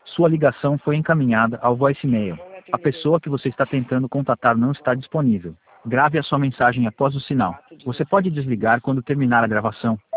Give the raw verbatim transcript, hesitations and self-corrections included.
Sua ligação foi encaminhada ao voicemail. A pessoa que você está tentando contatar não está disponível. Grave a sua mensagem após o sinal. Você pode desligar quando terminar a gravação.